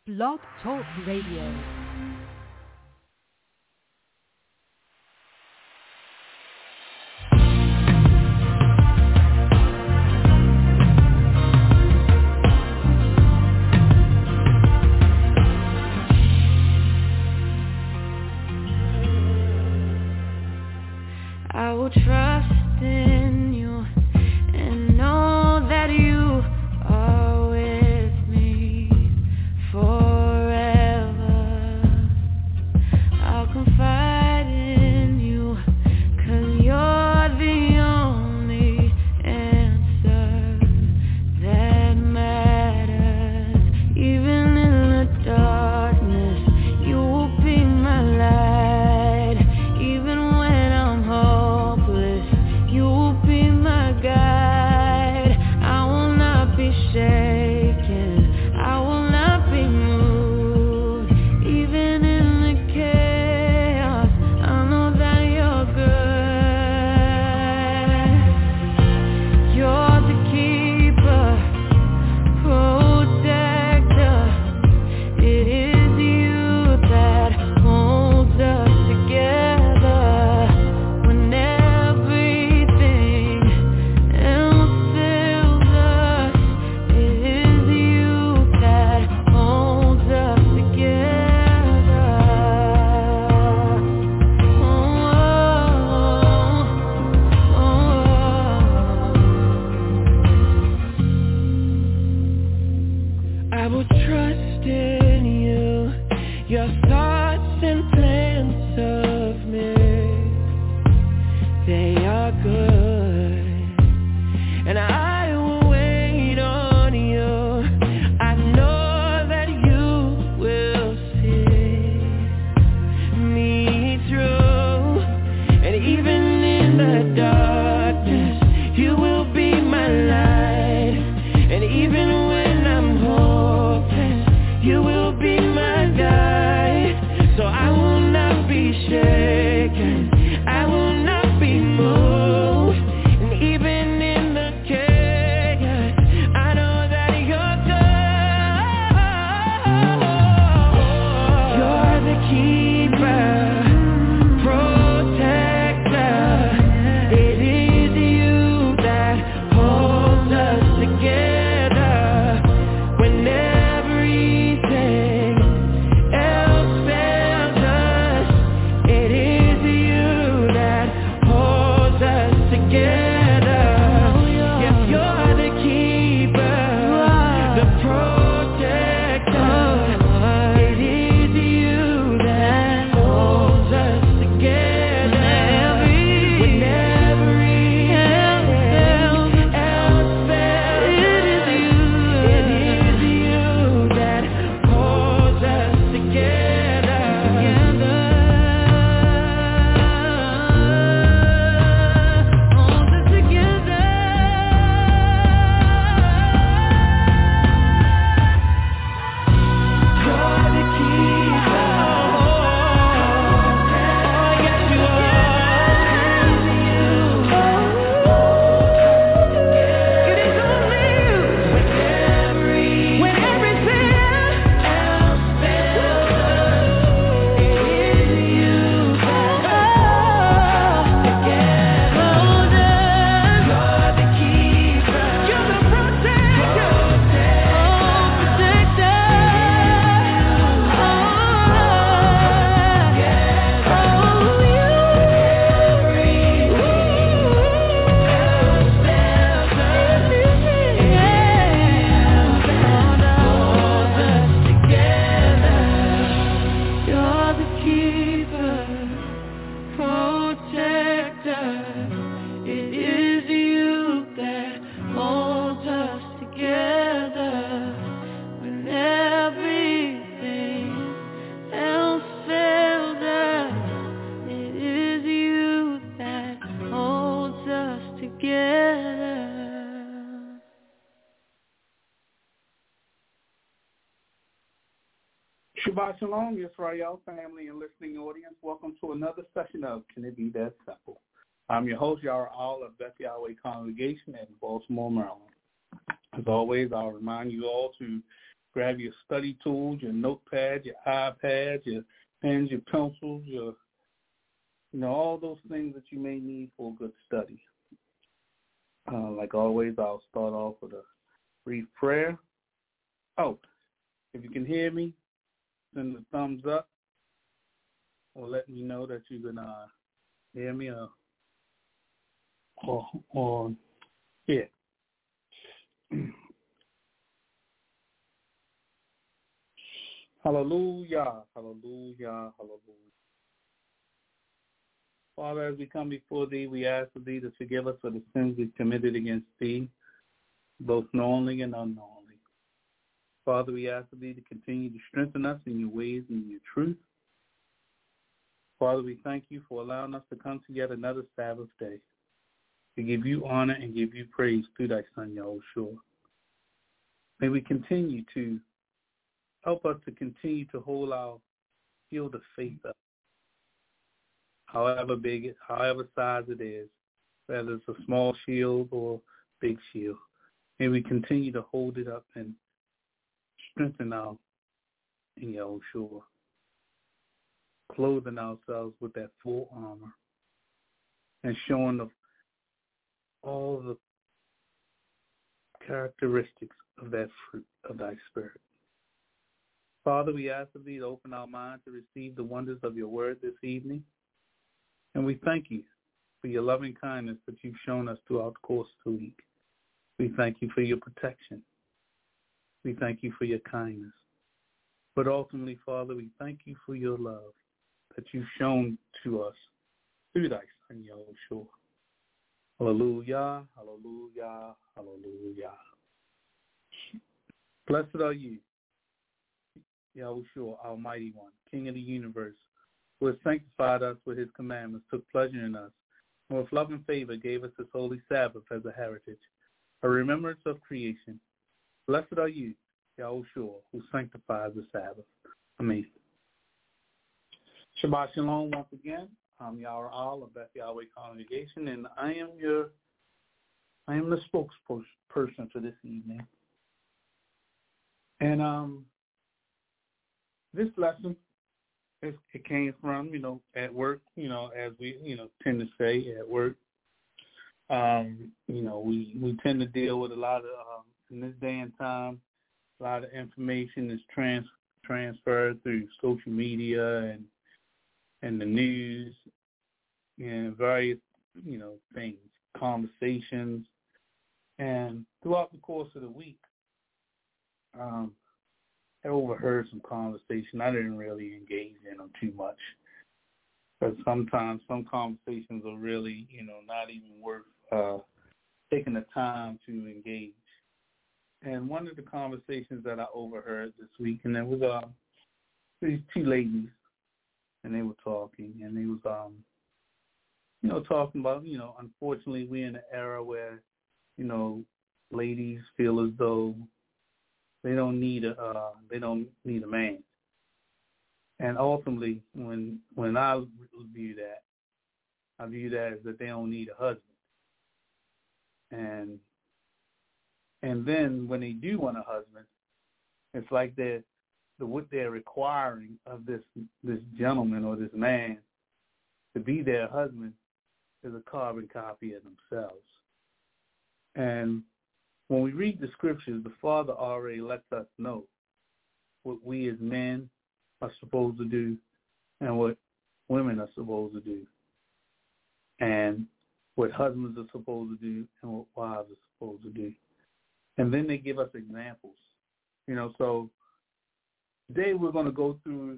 Blog Talk Radio. I will trust in you and know that you are with me forever. I'll confide in you 'cause you're the only answer that matters. Even in the darkness, you will be my light. Even when I'm hopeless, you will be my guide. I will not be shaken, I will not be moved. Even in the chaos, I know that you're good. You're the keeper, protector. It is you that holds us together when everything else fails us. It is you that holds us together. I will trust in you, your thoughts and plans of me, they are good, and I will wait on you. I know that you will see me through, and even in the darkness, you will be my light, and even when I'm hopeless, you will be my guide. So I will not be shaken, I will not be moved, and even in the chaos, I know that you're good. You're the keeper, protector. It is you that holds us together when everything else fails us. It is you that holds us together. Yes, you're the keeper, the protector. It is you that holds us together when everything else fails. It is you that holds us together. Holds us together. You're the keeper. Yes, you are. It is only you. When everything else fails us, it is you that holds us together. You're the keeper. You're the protector. You're the keeper, protector. It is you that holds us together when everything else fails us. It is you that holds us together. Shabbat Shalom, Yisrael family and listening audience. Welcome to another session of Can It Be That Simple? I'm your host, Yara All of Beth Yahweh Congregation in Baltimore, Maryland. As always, I'll remind you all to Grab your study tools, your notepad, your iPad, your pens, your pencils, your, all those things that you may need for a good study. Like always, I'll start off with a brief prayer. Oh, if you can hear me, send a thumbs up or let me know that you can hear me or yeah. Hallelujah, hallelujah, hallelujah. Father, as we come before thee, we ask of thee to forgive us for the sins we've committed against thee, both knowingly and unknowingly. Father, we ask of thee to continue to strengthen us in your ways and in your truth. Father, we thank you for allowing us to come together another Sabbath day to give you honor and give you praise through thy Son, Yahushua. May we continue to help us to continue to hold our shield of faith up, however big, however size it is, whether it's a small shield or big shield. May we continue to hold it up and strengthen our in Yahushua, clothing ourselves with that full armor and showing all the characteristics of that fruit of thy spirit. Father, we ask of thee to open our minds to receive the wonders of your word this evening. And we thank you for your loving kindness that you've shown us throughout the course of the week. We thank you for your protection. We thank you for your kindness. But ultimately, Father, we thank you for your love that you've shown to us through thy Son, Yahushua. Hallelujah, hallelujah, hallelujah. Blessed are you, Yahushua, Almighty One, King of the universe, who has sanctified us with his commandments, took pleasure in us, and with love and favor gave us this holy Sabbath as a heritage, a remembrance of creation. Blessed are you, Yahushua, who sanctifies the Sabbath. Amen. Shabbat Shalom once again. I'm Yahweh Al of Beth Yahweh Congregation, and I am the spokesperson for this evening. And this lesson, it came from, at work, as we, tend to say at work. We tend to deal with a lot of, in this day and time, a lot of information is transferred through social media and the news and various, things, conversations. And throughout the course of the week, I overheard some conversation. I didn't really engage in them too much. But sometimes some conversations are really, not even worth taking the time to engage. And one of the conversations that I overheard this week, and there was these two ladies, and they were talking, and they was, talking about, unfortunately we're in an era where, ladies feel as though they don't need a man. And ultimately, when I view that, I view that as that they don't need a husband. And then when they do want a husband, it's like what they're requiring of this gentleman or this man to be their husband is a carbon copy of themselves. And when we read the scriptures, the Father already lets us know what we as men are supposed to do and what women are supposed to do, and what husbands are supposed to do and what wives are supposed to do. And then they give us examples. So today we're going to go through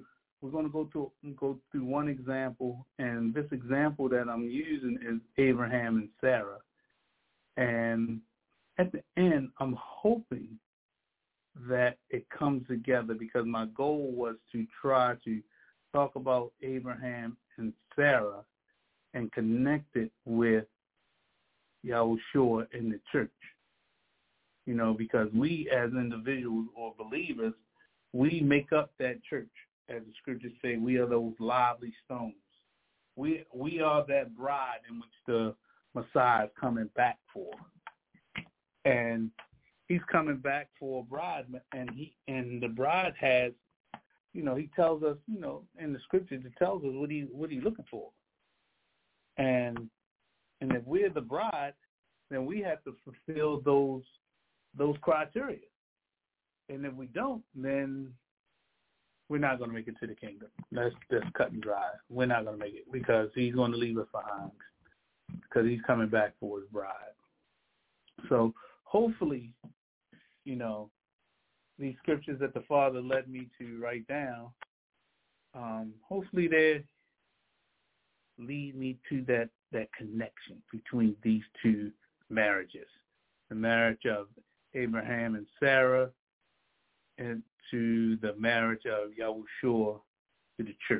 one example, and this example that I'm using is Abraham and Sarah. And at the end, I'm hoping that it comes together, because my goal was to try to talk about Abraham and Sarah and connect it with Yahushua in the church. Because we as individuals or believers, we make up that church. As the scriptures say, we are those lively stones. We are that bride in which the Messiah is coming back for. And he's coming back for a bride, and the bride has, he tells us, in the scriptures, it tells us what he's looking for. And if we're the bride, then we have to fulfill those criteria. And if we don't, then we're not going to make it to the kingdom. That's cut and dry. We're not going to make it because he's going to leave us behind because he's coming back for his bride. So hopefully, these scriptures that the Father led me to write down, hopefully they lead me to that connection between these two marriages, the marriage of Abraham and Sarah and to the marriage of Yahushua to the church.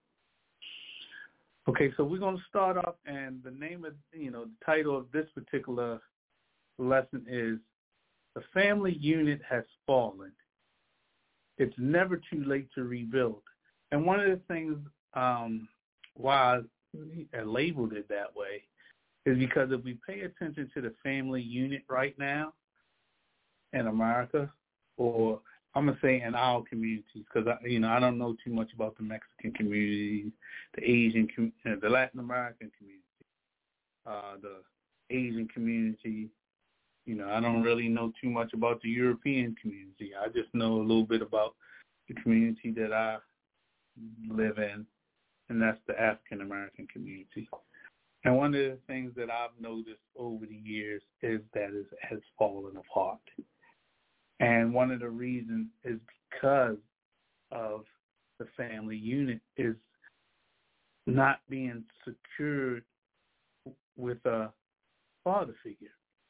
Okay, so we're going to start off, and the name of, the title of this particular lesson is The Family Unit Has Fallen. It's never too late to rebuild. And one of the things why I labeled it that way is because if we pay attention to the family unit right now in America, or I'm going to say in our communities, because I don't know too much about the Mexican community, the Asian, the Latin American community, the Asian community. I don't really know too much about the European community. I just know a little bit about the community that I live in, and that's the African American community. And one of the things that I've noticed over the years is that it has fallen apart. And one of the reasons is because of the family unit is not being secured with a father figure,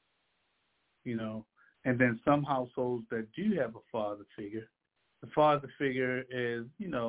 And then some households that do have a father figure, the father figure is,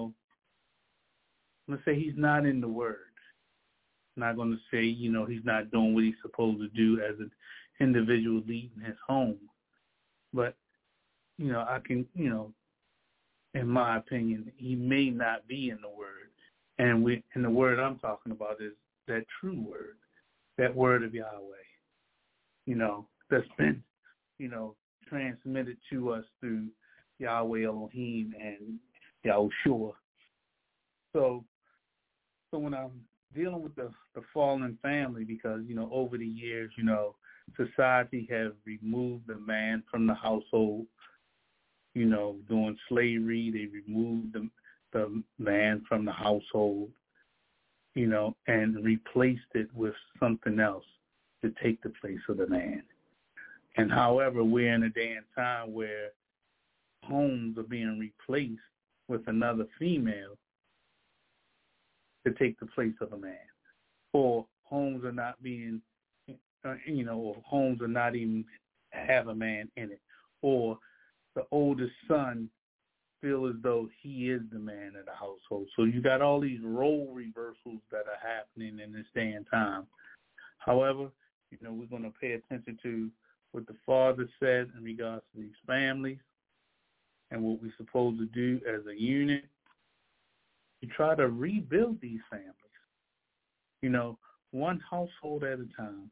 let's say he's not in the Word. I'm not going to say, he's not doing what he's supposed to do as an individual leading his home. But I can, in my opinion, he may not be in the Word. And the Word I'm talking about is that true Word, that Word of Yahweh, that's been, transmitted to us through Yahweh Elohim and Yahushua. So when I'm dealing with the fallen family, because, over the years, society has removed the man from the household. During slavery, they removed the man from the household, and replaced it with something else to take the place of the man. And however, we're in a day and time where homes are being replaced with another female to take the place of a man. Or homes are not being, or homes are not even have a man in it. Or the oldest son feel as though he is the man of the household. So you got all these role reversals that are happening in this day and time. However, we're going to pay attention to what the Father said in regards to these families and what we're supposed to do as a unit. You try to rebuild these families, one household at a time,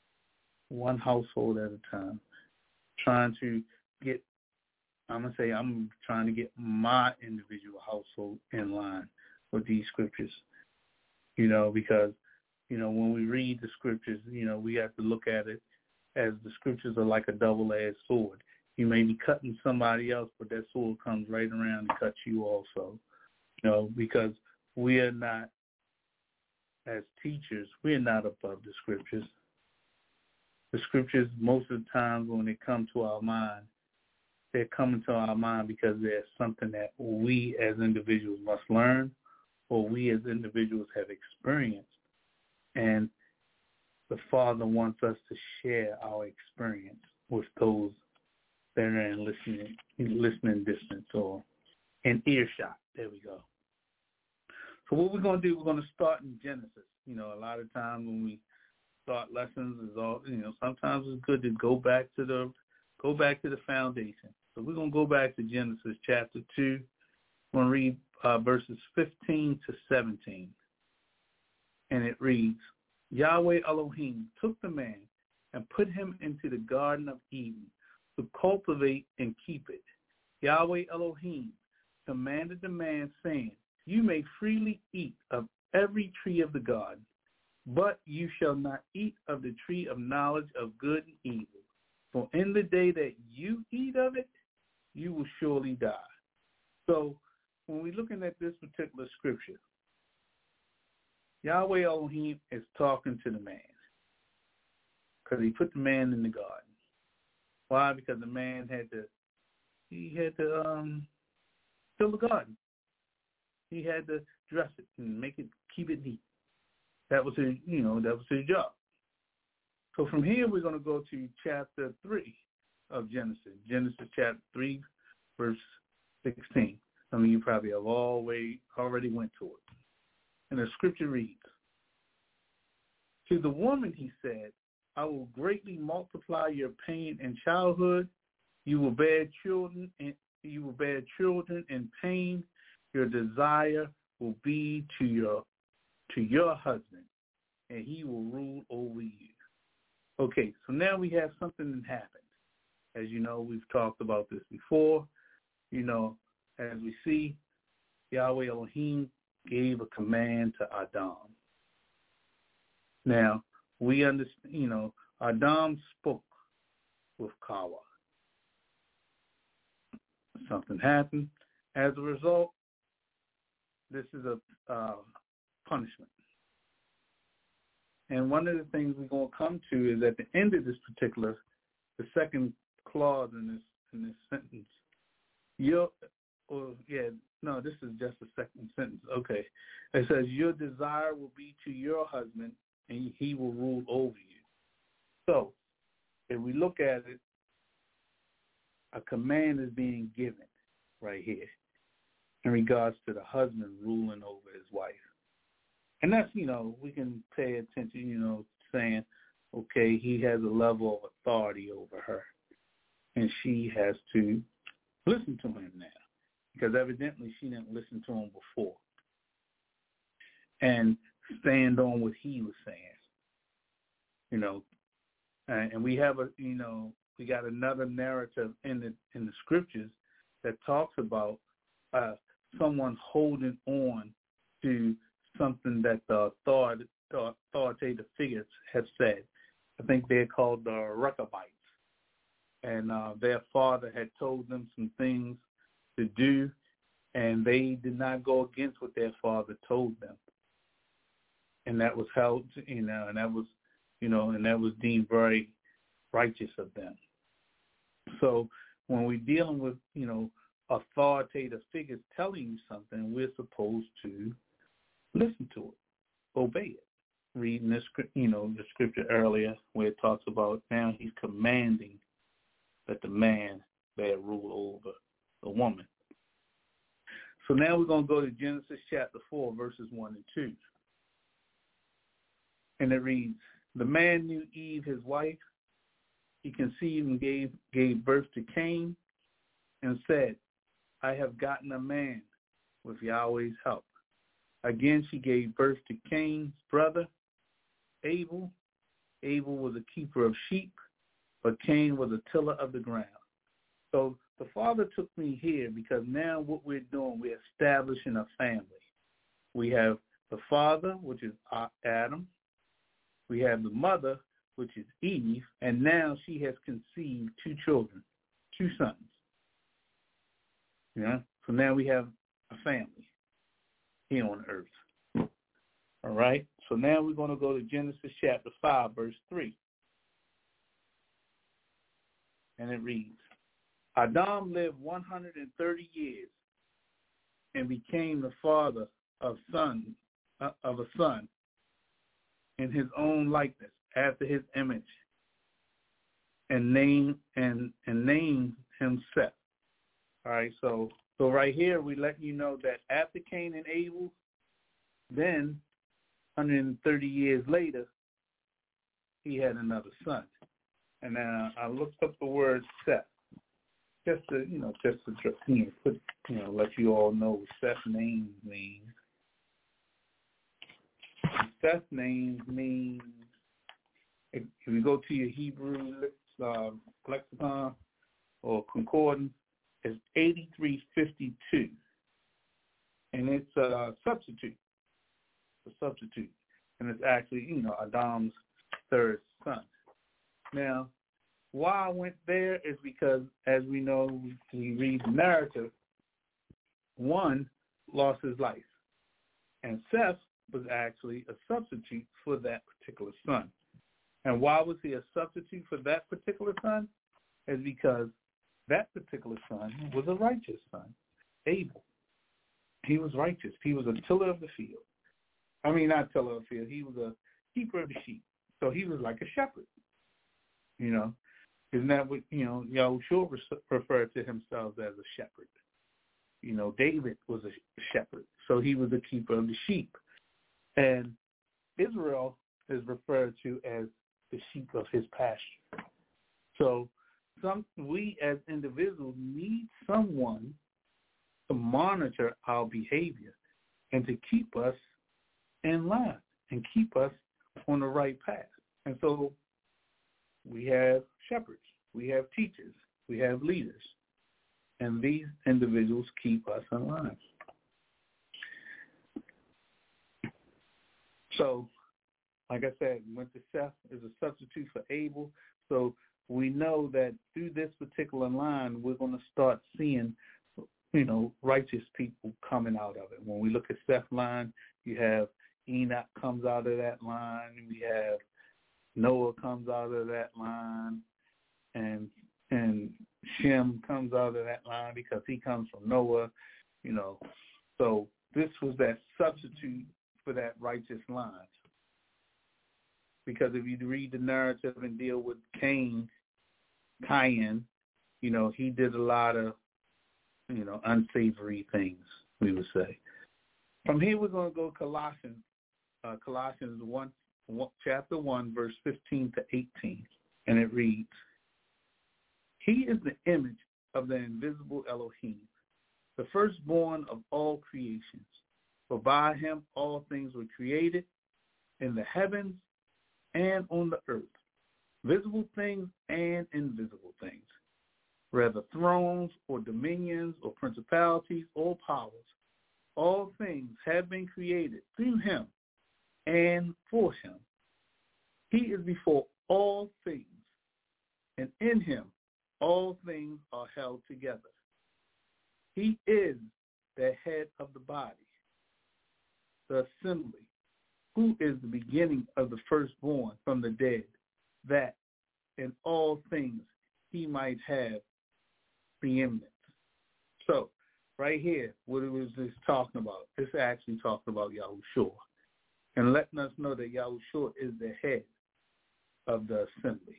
trying to get, I'm trying to get my individual household in line with these scriptures, because, when we read the scriptures, we have to look at it as the scriptures are like a double-edged sword. You may be cutting somebody else, but that sword comes right around and cuts you also, because we are not, as teachers, we are not above the scriptures. The scriptures, most of the time when they come to our mind, they're coming to our mind because there's something that we as individuals must learn or we as individuals have experienced. And the Father wants us to share our experience with those that are in listening distance or in earshot. There we go. So what we're going to do, we're going to start in Genesis. A lot of times when we start lessons, is all sometimes it's good to go back to the foundation. So we're going to go back to Genesis chapter 2. We're going to read verses 15 to 17. And it reads, Yahweh Elohim took the man and put him into the Garden of Eden to cultivate and keep it. Yahweh Elohim commanded the man, saying, you may freely eat of every tree of the garden, but you shall not eat of the tree of knowledge of good and evil. For in the day that you eat of it, you will surely die. So when we're looking at this particular scripture, Yahweh Elohim is talking to the man because he put the man in the garden. Why? Because the man had to fill the garden. He had to dress it and make it, keep it neat. That was his, that was his job. So from here, we're going to go to chapter 3 of Genesis. Genesis chapter 3, verse 16. Some of you probably have already went to it. And the scripture reads, to the woman he said, I will greatly multiply your pain in childhood. You will bear children in pain. Your desire will be to your husband, and he will rule over you. Okay, so now we have something that happened. As you know, we've talked about this before. As we see, Yahweh Elohim gave a command to Adam. Now, we understand, Adam spoke with Kawa. Something happened. As a result, this is a punishment. And one of the things we're going to come to is at the end of this the second clause in this sentence. This is just the second sentence. Okay. It says, your desire will be to your husband, and he will rule over you. So, if we look at it, a command is being given right here in regards to the husband ruling over his wife. And that's, we can pay attention, saying, okay, he has a level of authority over her, and she has to listen to him now, because evidently she didn't listen to him before and stand on what he was saying, and we have we got another narrative in the scriptures that talks about someone holding on to something that the authoritative figures have said. I think they're called the Rechabites. And their father had told them some things to do, and they did not go against what their father told them. And that was held, and that was deemed very righteous of them. So when we're dealing with, authoritative figures telling you something, we're supposed to listen to it, obey it. Reading this, the scripture earlier where it talks about now he's commanding that the man bear rule over the woman. So now we're going to go to Genesis chapter 4, verses 1 and 2. And it reads, the man knew Eve, his wife. He conceived and gave birth to Cain and said, I have gotten a man with Yahweh's help. Again, she gave birth to Cain's brother, Abel. Abel was a keeper of sheep, but Cain was a tiller of the ground. So the father took me here because now what we're doing, we're establishing a family. We have the father, which is Adam. We have the mother, which is Eve, and now she has conceived 2 children, 2 sons. Yeah. So now we have a family here on earth. All right. So now we're going to go to Genesis chapter 5, verse 3. And it reads, Adam lived 130 years and became the father of a son in his own likeness, after his image, and named him Seth. All right, so right here we let you know that after Cain and Abel, then 130 years later, he had another son. And I looked up the word Seth, just to put, let you all know what Seth's name means. Seth's name means, if you go to your Hebrew lexicon, or concordance is 8352. And it's a substitute. And it's actually, Adam's third son. Now, why I went there is because, as we know, we read the narrative, one lost his life. And Seth was actually a substitute for that particular son. And why was he a substitute for that particular son? Is because that particular son was a righteous son, Abel. He was righteous. He was a tiller of the field. I mean, not tiller of the field. He was a keeper of the sheep. So he was like a shepherd. Isn't that what, Yahushua referred to himself as a shepherd? David was a shepherd. So he was a keeper of the sheep. And Israel is referred to as the sheep of his pasture. So we as individuals need someone to monitor our behavior and to keep us in line and keep us on the right path. And so we have shepherds, we have teachers, we have leaders, and these individuals keep us in line. So, like I said, went to Seth is a substitute for Abel. So we know that through this particular line, we're going to start seeing, righteous people coming out of it. When we look at Seth's line, you have Enoch comes out of that line. We have Noah comes out of that line, and Shem comes out of that line because he comes from Noah. So this was that substitute for that righteous line. Because if you read the narrative and deal with Cain, he did a lot of, unsavory things, we would say. From here, we're going to go Colossians 1, chapter 1, verse 15 to 18. And it reads, He is the image of the invisible Elohim, the firstborn of all creations. For by him all things were created, in the heavens and on the earth, visible things and invisible things, whether thrones or dominions or principalities or powers. All things have been created through him and for him. He is before all things, and in him all things are held together. He is the head of the body, the assembly, who is the beginning of the firstborn from the dead, that in all things he might have preeminence. So, right here, what it was just talking about, this actually talking about Yahushua, and letting us know that Yahushua is the head of the assembly.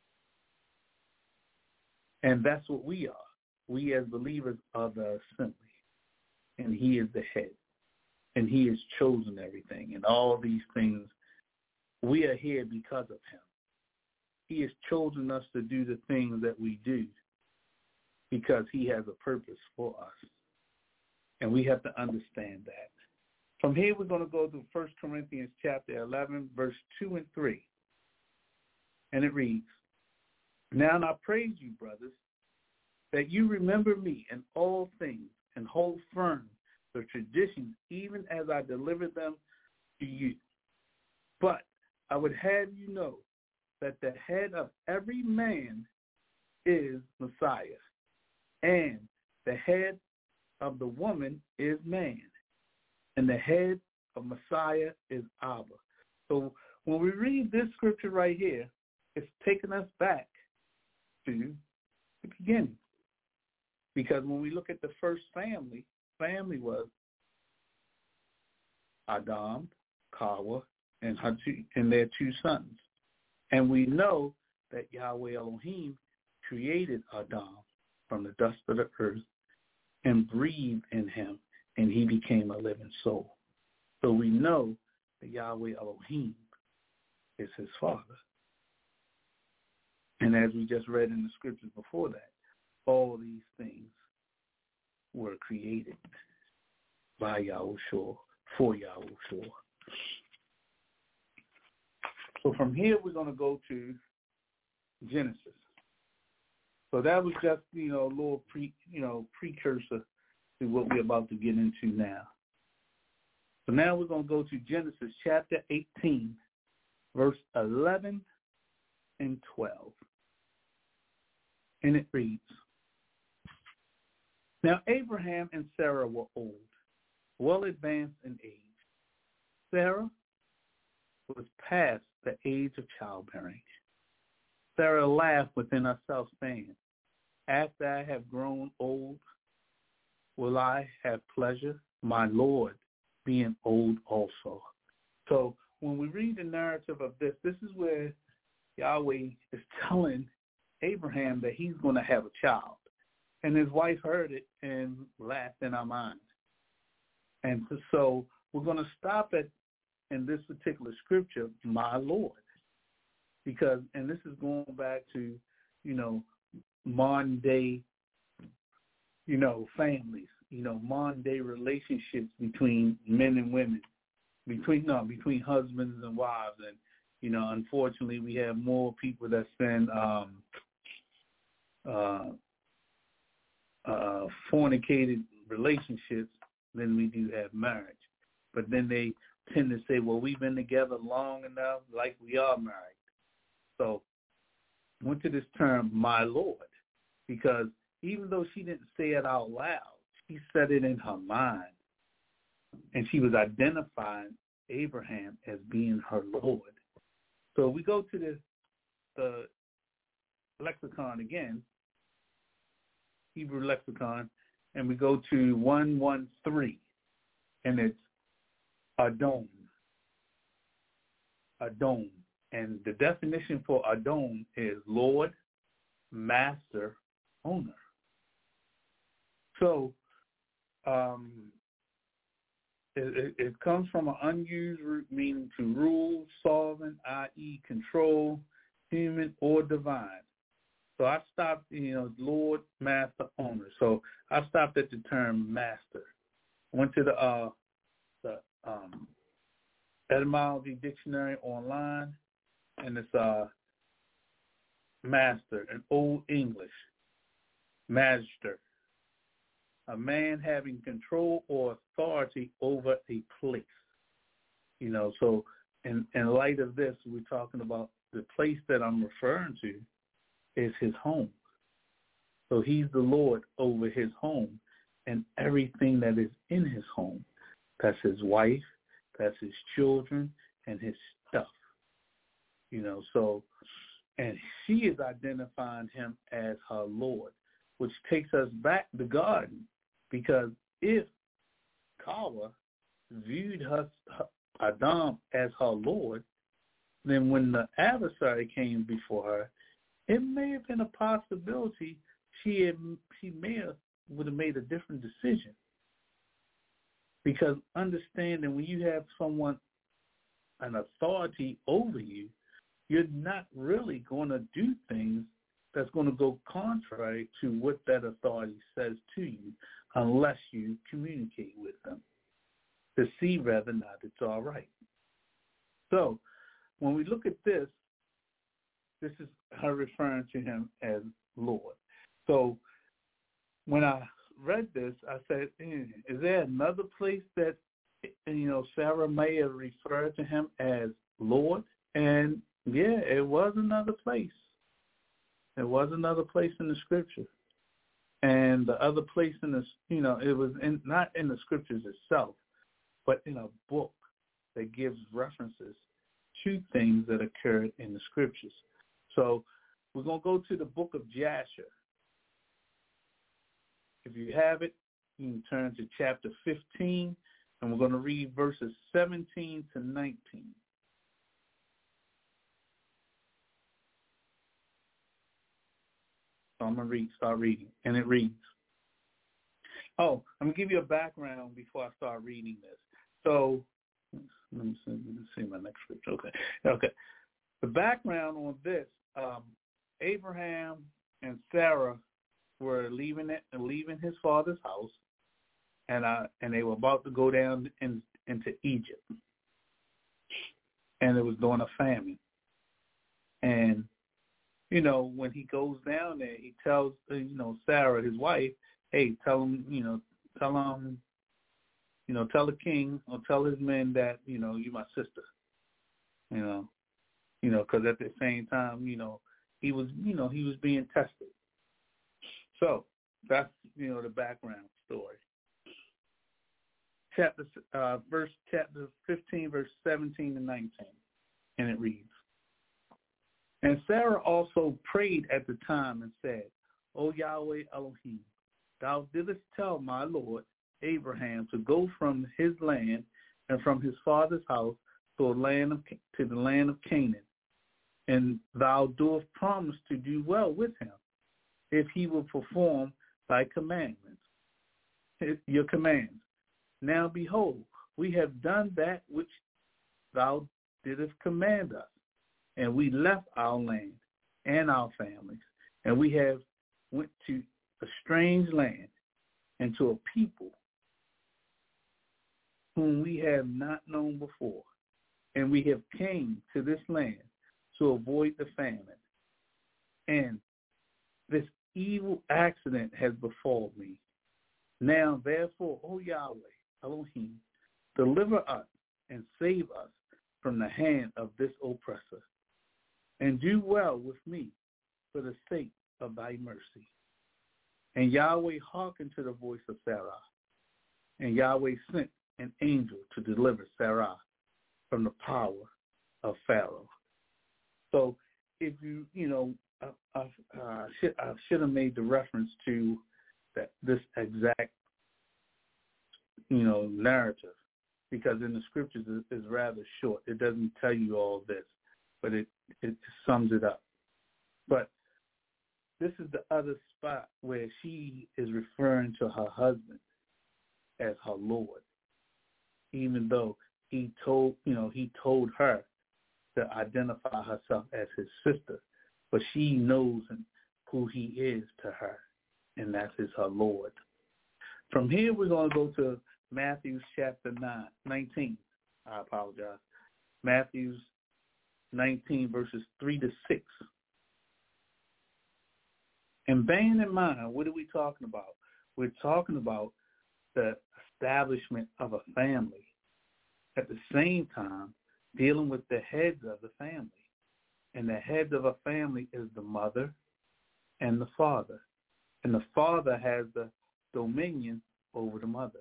And that's what we are. We as believers are the assembly, and he is the head, and he has chosen everything, and all these things, we are here because of him. He has chosen us to do the things that we do because he has a purpose for us. And we have to understand that. From here, we're going to go to 1 Corinthians chapter 11, verse 2 and 3. And it reads, Now I praise you, brothers, that you remember me in all things and hold firm the traditions even as I delivered them to you. But I would have you know that the head of every man is Messiah, and the head of the woman is man, and the head of Messiah is Abba. So when we read this scripture right here, it's taking us back to the beginning. Because when we look at the first family was Adam, Kawa, and their two sons. And we know that Yahweh Elohim created Adam from the dust of the earth and breathed in him, and he became a living soul. So we know that Yahweh Elohim is his father. And as we just read in the scriptures before that, all these things were created by Yahushua, for Yahushua. So from here, we're going to go to Genesis. So that was just, a little precursor to what we're about to get into now. So now we're going to go to Genesis chapter 18, verse 11 and 12. And it reads, Now Abraham and Sarah were old, well advanced in age. Sarah was past the age of childbearing. Sarah laughed within herself, saying, After I have grown old, will I have pleasure, my Lord being old also. So when we read the narrative of this is where Yahweh is telling Abraham that he's going to have a child. And his wife heard it and laughed in her mind. And so we're going to stop at, in this particular scripture, my Lord. Because, and this is going back to, modern day, families, modern day relationships between men and women, between husbands and wives. And, unfortunately, we have more people that spend fornicated relationships than we do have marriage. But then they tend to say, well, we've been together long enough, like we are married. So I went to this term, my Lord, because even though she didn't say it out loud, she said it in her mind. And she was identifying Abraham as being her Lord. So we go to the lexicon again, Hebrew lexicon, and we go to 113, and it's Adon. Adon. And the definition for Adon is Lord, Master, Owner. So it comes from an unused root meaning to rule, sovereign, i.e. control, human or divine. So I stopped, Lord, Master, Owner. So I stopped at the term master. Went to the etymology dictionary online, and it's master in Old English, magister, a man having control or authority over a place. So in light of this, we're talking about the place that I'm referring to is his home. So he's the Lord over his home and everything that is in his home. That's his wife, that's his children, and his stuff. So, and she is identifying him as her Lord, which takes us back to the garden, because if Kawa viewed Adam as her Lord, then when the adversary came before her, it may have been a possibility she would have made a different decision. Because understanding when you have someone, an authority over you, you're not really going to do things that's going to go contrary to what that authority says to you unless you communicate with them to see whether or not it's all right. So when we look at this is her referring to him as Lord. So when I read this, I said, is there another place that, Sarah may have referred to him as Lord? And yeah, it was another place. It was another place in the scripture. And the other place in this, it was not in the scriptures itself, but in a book that gives references to things that occurred in the scriptures. So we're going to go to the book of Jasher. If you have it, you can turn to chapter 15, and we're going to read verses 17 to 19. So I'm going to start reading, and it reads. Oh, I'm going to give you a background before I start reading this. So let me see my next scripture. Okay. The background on this, Abraham and Sarah were leaving his father's house, and they were about to go down into Egypt, and it was during a famine, and when he goes down there, he tells, Sarah, his wife, hey, tell the king or tell his men that, you're my sister, because at the same time, he was being tested. So that's, the background story. Chapter 15, verse 17 and 19, and it reads, "And Sarah also prayed at the time and said, O Yahweh Elohim, thou didst tell my Lord Abraham to go from his land and from his father's house to the land of Canaan, and thou dost promise to do well with him, if he will perform thy commandments, your commands. Now behold, we have done that which thou didst command us, and we left our land and our families, and we have went to a strange land and to a people whom we have not known before, and we have came to this land to avoid the famine. And this evil accident has befallen me. Now, therefore, O Yahweh, Elohim, deliver us and save us from the hand of this oppressor, and do well with me for the sake of thy mercy. And Yahweh hearkened to the voice of Sarah, and Yahweh sent an angel to deliver Sarah from the power of Pharaoh." So if I should have made the reference to this exact, narrative, because in the scriptures it's rather short. It doesn't tell you all this, but it sums it up. But this is the other spot where she is referring to her husband as her Lord, even though he told her to identify herself as his sister, but she knows who he is to her, and that is her Lord. From here, we're going to go to Matthew chapter 19. I apologize. Matthew 19, verses 3 to 6. And bearing in mind, what are we talking about? We're talking about the establishment of a family. At the same time, dealing with the heads of the family. And the heads of a family is the mother and the father. And the father has the dominion over the mother.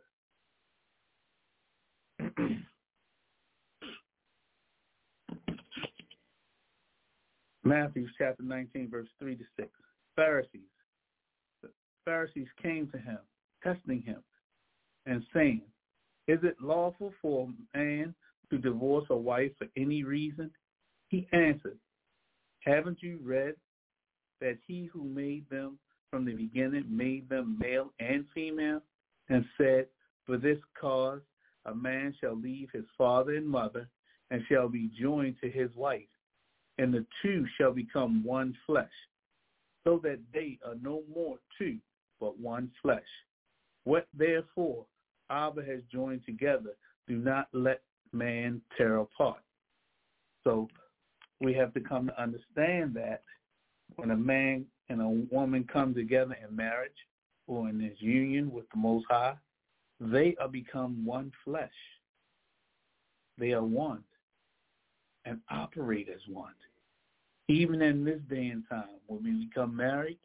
Matthew chapter 19, verse 3 to 6. Pharisees. The Pharisees came to him, testing him, and saying, "Is it lawful for a man to divorce a wife for any reason?" He answered, "Haven't you read that he who made them from the beginning made them male and female, and said, for this cause a man shall leave his father and mother, and shall be joined to his wife, and the two shall become one flesh, so that they are no more two, but one flesh. What therefore Abba has joined together, do not let man tear apart." So we have to come to understand that when a man and a woman come together in marriage or in this union with the Most High, they are become one flesh. They are one and operate as one. Even in this day and time, when we become married,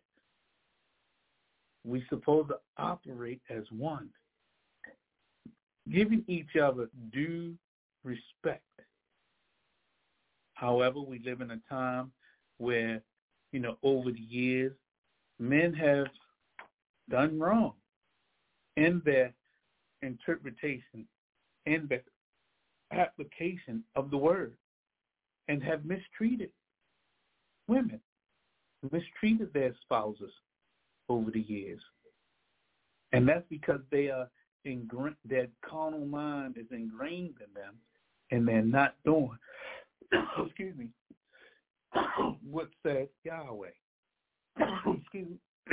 we're supposed to operate as one, giving each other due respect. However, we live in a time where, over the years, men have done wrong in their interpretation, in their application of the word, and have mistreated women, mistreated their spouses over the years. And that's because they are their carnal mind is ingrained in them, and they're not doing, excuse me, what says Yahweh. Excuse me.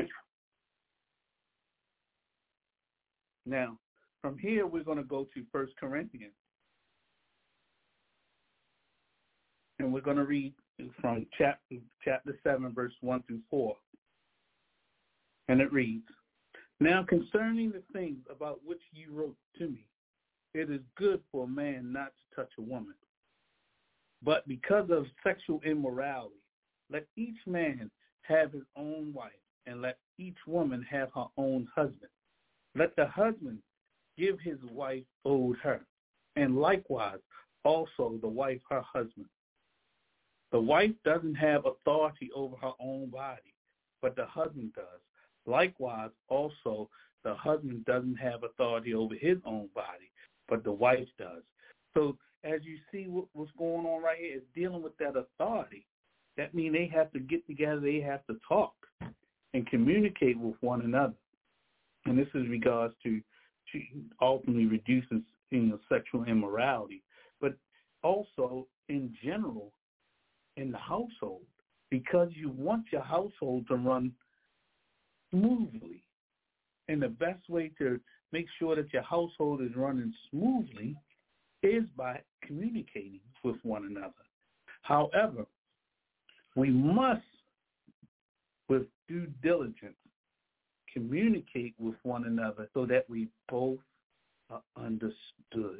Now, from here, we're going to go to 1 Corinthians. And we're going to read from chapter 7, verse 1 through 4. And it reads, "Now concerning the things about which you wrote to me, it is good for a man not to touch a woman. But because of sexual immorality, let each man have his own wife, and let each woman have her own husband. Let the husband give his wife owed her, and likewise also the wife her husband. The wife doesn't have authority over her own body, but the husband does. Likewise also the husband doesn't have authority over his own body, but the wife does." So as you see what's going on right here is dealing with that authority. That means they have to get together, they have to talk and communicate with one another. And this is regards to ultimately reduces sexual immorality, but also in general in the household, because you want your household to run smoothly. And the best way to make sure that your household is running smoothly is by communicating with one another. However, we must, with due diligence, communicate with one another so that we both are understood.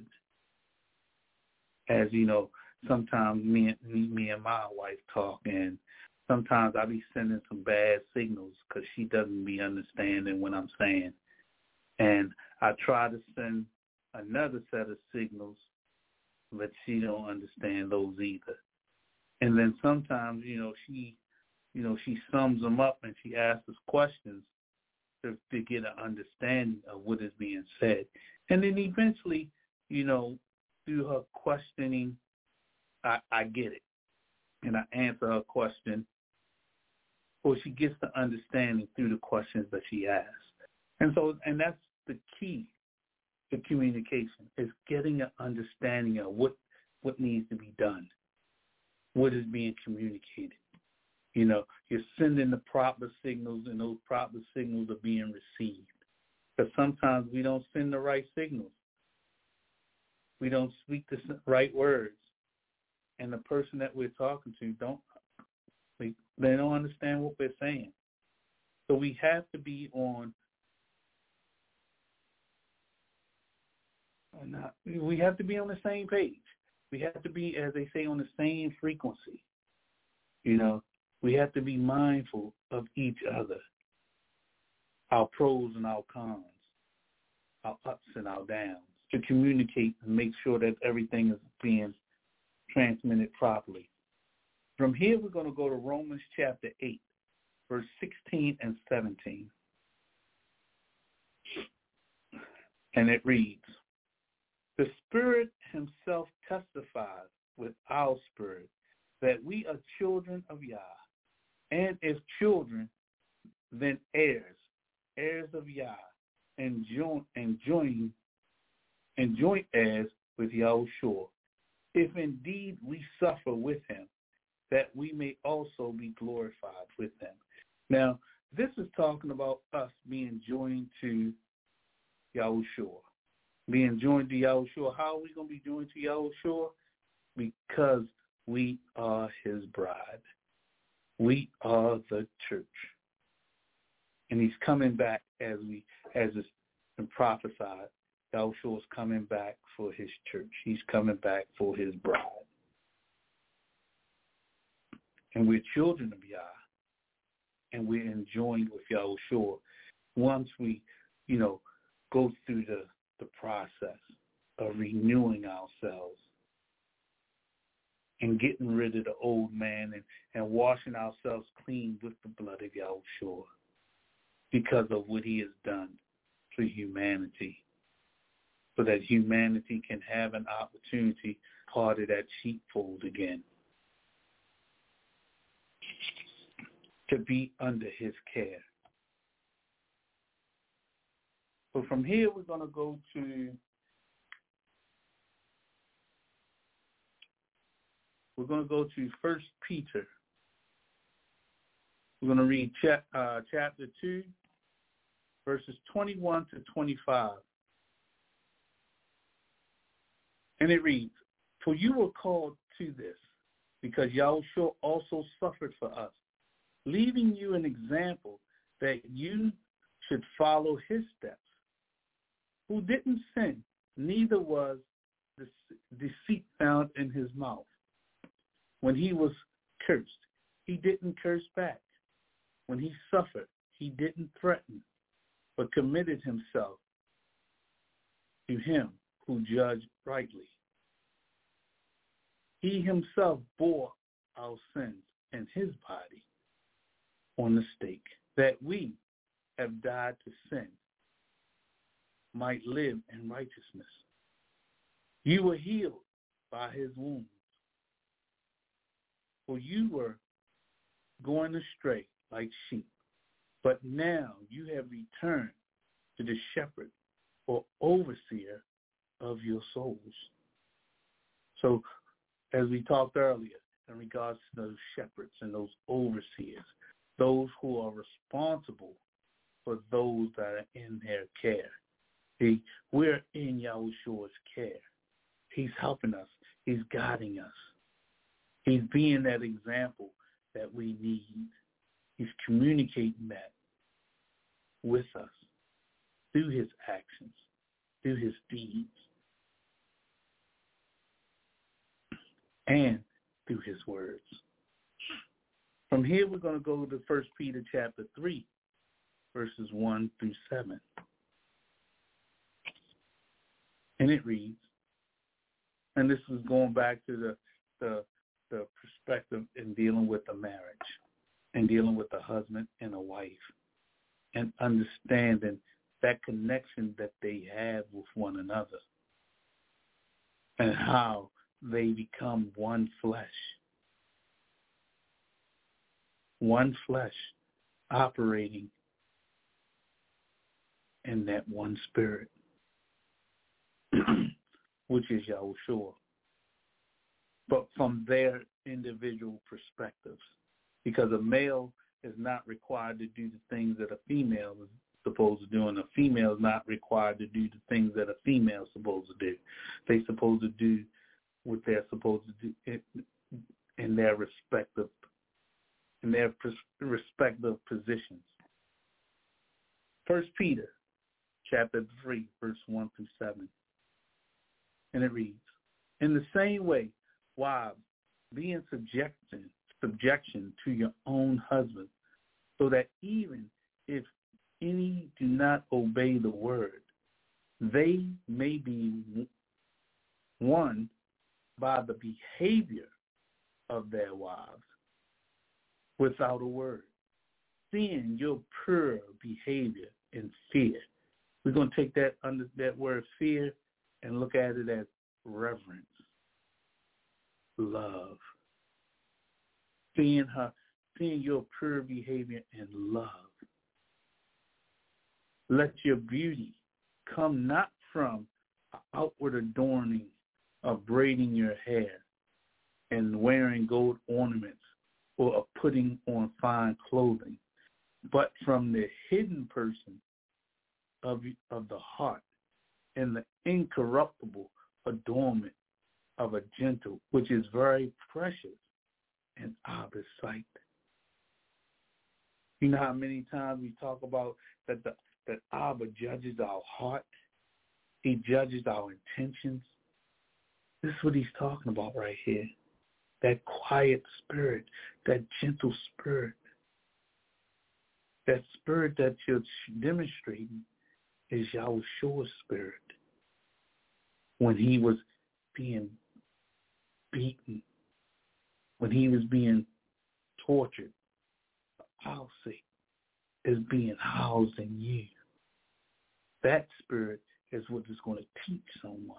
As you know, sometimes me and my wife talk, and sometimes I be sending some bad signals because she doesn't be understanding what I'm saying. And I try to send another set of signals, but she don't understand those either. And then sometimes, she sums them up and she asks us questions to get an understanding of what is being said. And then eventually, through her questioning, I get it. And I answer her question, or she gets the understanding through the questions that she asks. And that's the key to communication, is getting an understanding of what needs to be done, what is being communicated. You're sending the proper signals, and those proper signals are being received. Because sometimes we don't send the right signals. We don't speak the right words. And the person that we're talking to they don't understand what we're saying. So we have to be on the same page. We have to be, as they say, on the same frequency. We have to be mindful of each other, our pros and our cons, our ups and our downs, to communicate and make sure that everything is being transmitted properly. From here, we're going to go to Romans chapter 8, verse 16 and 17. And it reads, "The Spirit himself testifies with our spirit that we are children of Yah, and if children, then heirs of Yah, and joint heirs with Yahushua, if indeed we suffer with him, that we may also be glorified with him." Now, this is talking about us being joined to Yahushua. Being joined to Yahushua. How are we going to be joined to Yahushua? Because we are his bride. We are the church. And he's coming back as it's been prophesied. Yahushua is coming back for his church. He's coming back for his bride. And we're children of Yah. And we're enjoined with Yahushua once we, go through the process of renewing ourselves and getting rid of the old man and washing ourselves clean with the blood of Yahushua because of what he has done for humanity, so that humanity can have an opportunity part of that sheepfold again, to be under his care. So from here, we're going to go to 1 Peter. We're going to read chapter 2, verses 21 to 25. And it reads, "For you were called to this, because Yahushua also suffered for us, leaving you an example that you should follow his steps, who didn't sin, neither was deceit found in his mouth. When he was cursed, he didn't curse back. When he suffered, he didn't threaten, but committed himself to him who judged rightly. He himself bore our sins in his body on the stake, that we have died to sin, might live in righteousness. You were healed by his wounds, for you were going astray like sheep, but now you have returned to the shepherd or overseer of your souls. So, as we talked earlier, in regards to those shepherds and those overseers, those who are responsible for those that are in their care. We're in Yahushua's care. He's helping us. He's guiding us. He's being that example that we need. He's communicating that with us through his actions, through his deeds, and through his words. From here, we're going to go to 1 Peter chapter 3, verses 1 through 7. And it reads, and this is going back to the perspective in dealing with a marriage and dealing with a husband and a wife and understanding that connection that they have with one another and how they become one flesh operating in that one spirit, which is Yahushua, but from their individual perspectives, because a male is not required to do the things that a female is supposed to do, and a female is not required to do the things that a female is supposed to do. They're supposed to do what they're supposed to do in their respective positions. 1 Peter chapter 3, verse 1 through 7. And it reads, in the same way, wives, be in subjection to your own husbands, so that even if any do not obey the word, they may be won by the behavior of their wives without a word, seeing your pure behavior in fear. We're going to take that under that word fear and look at it as reverence, love. Seeing your pure behavior in love. Let your beauty come not from outward adorning of braiding your hair and wearing gold ornaments or of putting on fine clothing, but from the hidden person of the heart and the incorruptible adornment of a gentle, which is very precious in Abba's sight. You know how many times we talk about that Abba judges our heart? He judges our intentions. This is what he's talking about right here. That quiet spirit, that gentle spirit, that spirit that you're demonstrating is Yahushua's spirit. When he was being beaten, when he was being tortured, I'll say, is being housed in you. That spirit is what is going to teach someone,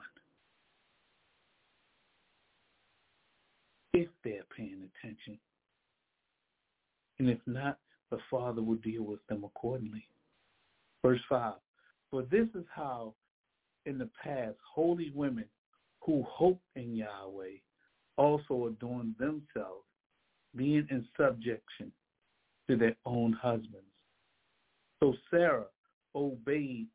if they're paying attention. And if not, the Father will deal with them accordingly. Verse 5, for this is how in the past holy women who hope in Yahweh also adorn themselves, being in subjection to their own husbands. So Sarah obeyed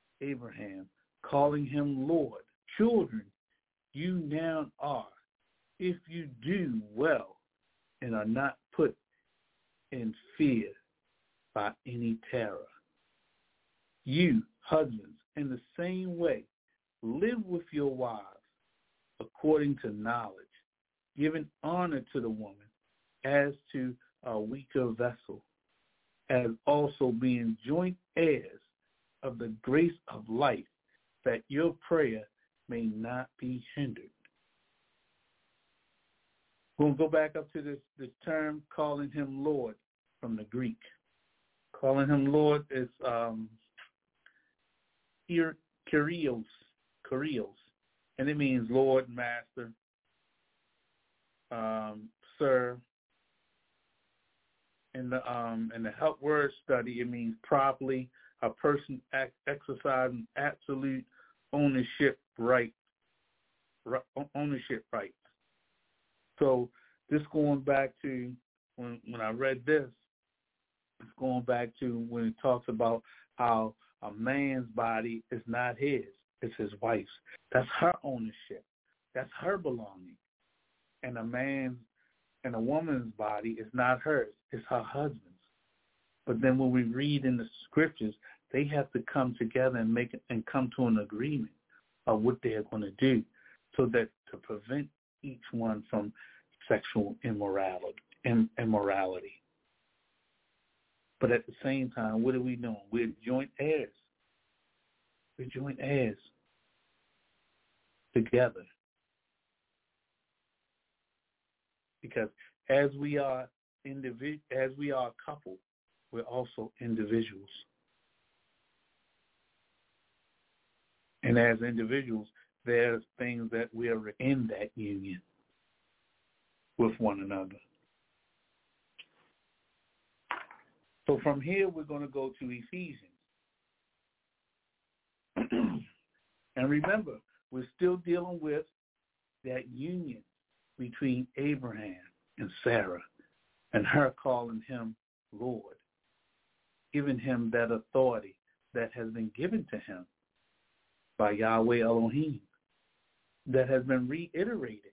Abraham, calling him Lord. Children, you now are if you do well and are not put in fear by any terror. You, husbands, in the same way, live with your wives according to knowledge, giving honor to the woman as to a weaker vessel, as also being joint heirs of the grace of life, that your prayer may not be hindered. We're going to go back up to this term, calling him Lord, from the Greek. Calling him Lord is Kyrios, and it means Lord, Master, Sir. In the Help Word Study, it means properly a person exercising absolute ownership rights. So this going back to when I read this, it's going back to when it talks about how a man's body is not his, it's his wife's. That's her ownership. That's her belonging. And a woman's body is not hers, it's her husband's. But then when we read in the scriptures, they have to come together and come to an agreement of what they're going to do, so that to prevent each one from sexual immorality. But at the same time, what are we doing? We're joint heirs. We're joint heirs together. Because as we are a couple, we're also individuals. And as individuals, there's things that we are in that union with one another. So from here, we're going to go to Ephesians. And remember, we're still dealing with that union between Abraham and Sarah, and her calling him Lord, giving him that authority that has been given to him by Yahweh Elohim, that has been reiterated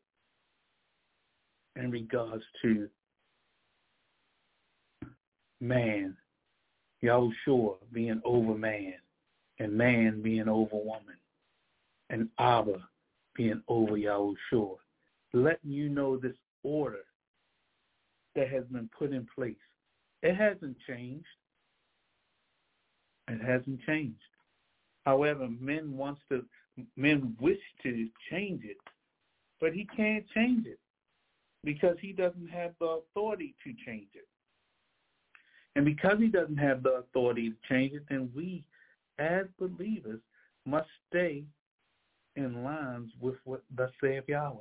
in regards to man, Yahushua being over man, and man being over woman, and Abba being over Yahushua, letting you know this order that has been put in place. It hasn't changed. It hasn't changed. However, men wish to change it, but he can't change it because he doesn't have the authority to change it. And because he doesn't have the authority to change it, then we, as believers, must stay in lines with what thus saith Yahweh.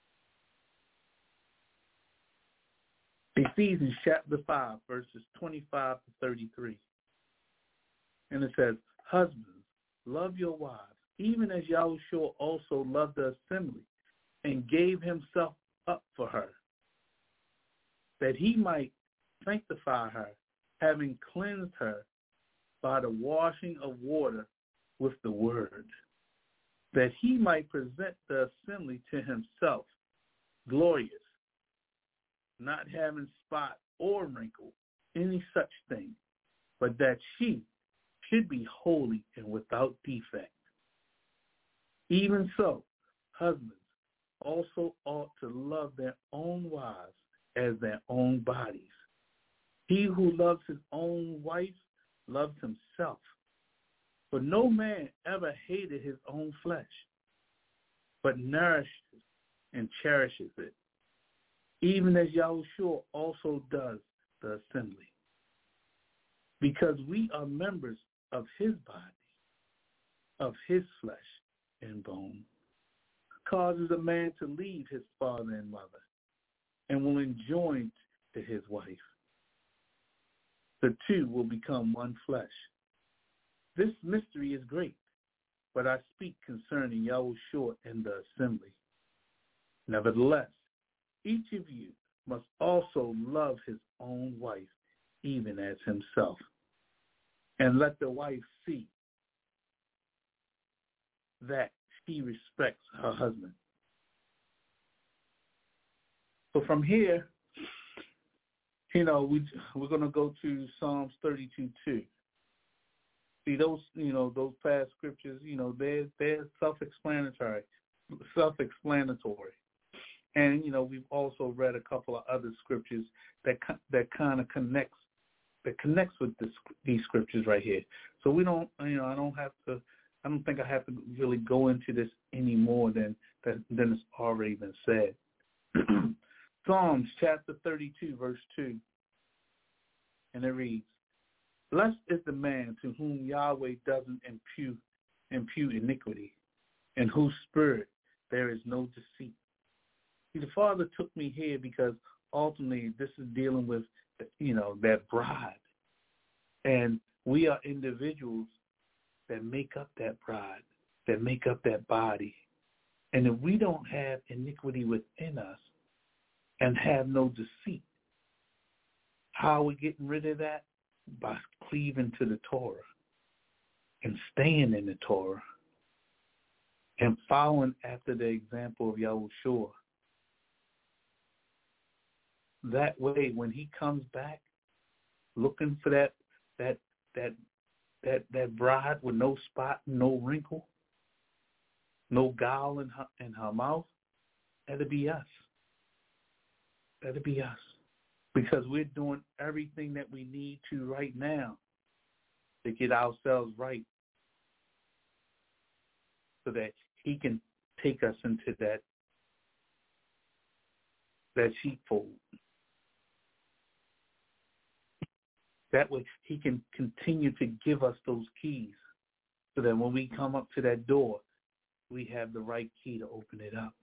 Ephesians chapter 5, verses 25 to 33. And it says, husbands, love your wives, even as Yahushua also loved the assembly and gave himself up for her, that he might sanctify her, having cleansed her by the washing of water with the word, that he might present the assembly to himself, glorious, not having spot or wrinkle, any such thing, but that she should be holy and without defect. Even so, husbands also ought to love their own wives as their own bodies. He who loves his own wife loves himself. For no man ever hated his own flesh, but nourishes and cherishes it, even as Yahushua also does the assembly. Because we are members of his body, of his flesh and bone, causes a man to leave his father and mother, and will enjoin to his wife. The two will become one flesh. This mystery is great, but I speak concerning Yahushua and the assembly. Nevertheless, each of you must also love his own wife, even as himself. And let the wife see that she respects her husband. So from here, we're going to go to Psalms 32:2. See, those past scriptures, they're self-explanatory. And, we've also read a couple of other scriptures that kind of connects with these scriptures right here. So we don't, I don't think I have to really go into this any more than it's already been said. Psalms chapter 32, verse 2. And it reads, "Blessed is the man to whom Yahweh doesn't impute iniquity, in whose spirit there is no deceit." See, the Father took me here because ultimately this is dealing with, that bride. And we are individuals that make up that bride, that make up that body. And if we don't have iniquity within us and have no deceit, how are we getting rid of that? By cleaving to the Torah and staying in the Torah and following after the example of Yahushua. That way, when he comes back, looking for that bride with no spot, no wrinkle, no guile in her mouth, that'll be us. That'll be us. Because we're doing everything that we need to right now to get ourselves right so that he can take us into that sheepfold. That way he can continue to give us those keys so that when we come up to that door, we have the right key to open it up.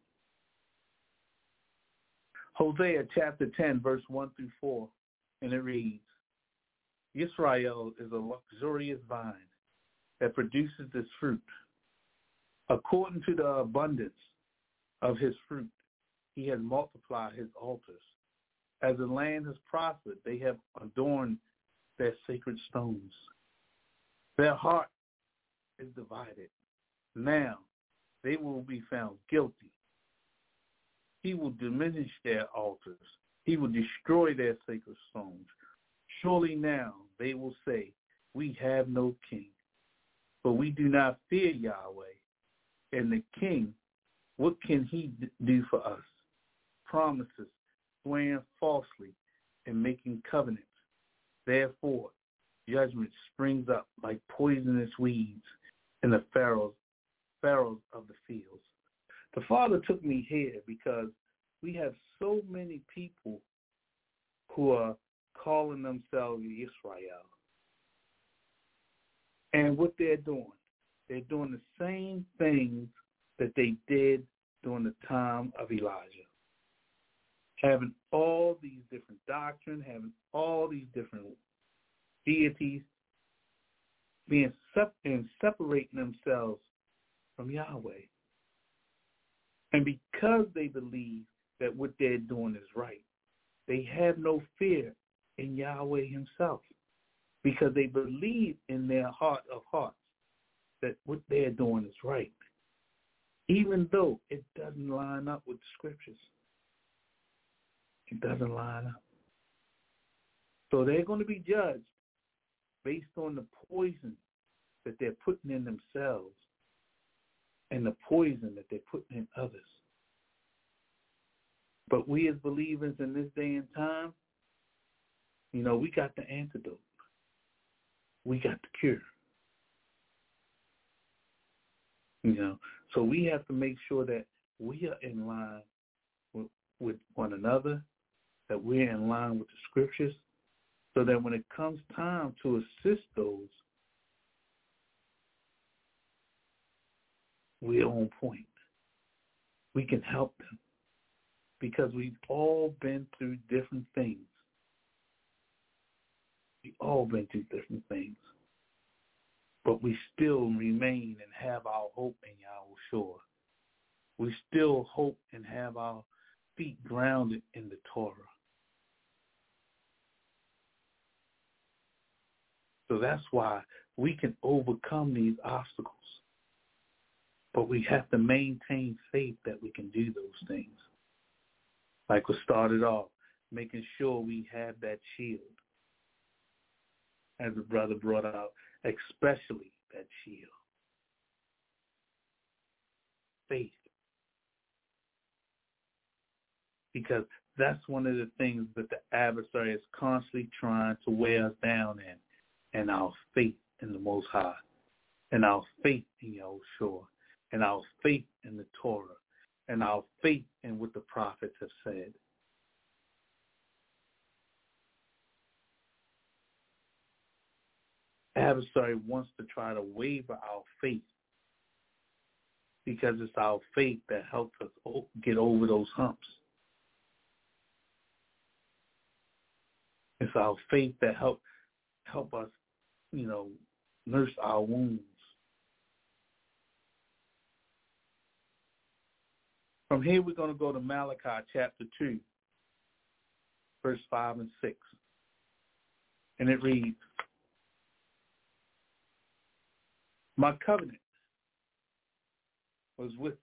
Hosea chapter 10, verse 1 through 4, and it reads, "Israel is a luxurious vine that produces its fruit. According to the abundance of his fruit, he has multiplied his altars. As the land has prospered, they have adorned their sacred stones. Their heart is divided. Now they will be found guilty. He will diminish their altars. He will destroy their sacred stones. Surely now they will say, we have no king. For we do not fear Yahweh. And the king, what can he do for us? Promises, swearing falsely, and making covenants. Therefore, judgment springs up like poisonous weeds in the furrows of the fields." The Father took me here because we have so many people who are calling themselves Israel. And what they're doing the same things that they did during the time of Elijah. Having all these different doctrines, having all these different deities, and separating themselves from Yahweh. And because they believe that what they're doing is right, they have no fear in Yahweh himself because they believe in their heart of hearts that what they're doing is right, even though it doesn't line up with the scriptures. It doesn't line up. So they're going to be judged based on the poison that they're putting in themselves and the poison that they're putting in others. But we as believers in this day and time, we got the antidote. We got the cure. So we have to make sure that we are in line with one another, that we're in line with the scriptures, so that when it comes time to assist those, we're on point. We can help them because we've all been through different things. We've all been through different things. But we still remain and have our hope in Yahushua. We still hope and have our feet grounded in the Torah. So that's why we can overcome these obstacles. But we have to maintain faith that we can do those things. like we started off, making sure we have that shield, as the brother brought out, especially that shield. Faith. Because that's one of the things that the adversary is constantly trying to wear us down in, and our faith in the Most High, and our faith in Yahushua, and our faith in the Torah, and our faith in what the prophets have said. Adversary wants to try to waver our faith, because it's our faith that helps us get over those humps. It's our faith that help us, nurse our wounds. From here, we're going to go to Malachi chapter 2, verse 5 and 6. And it reads, My covenant was with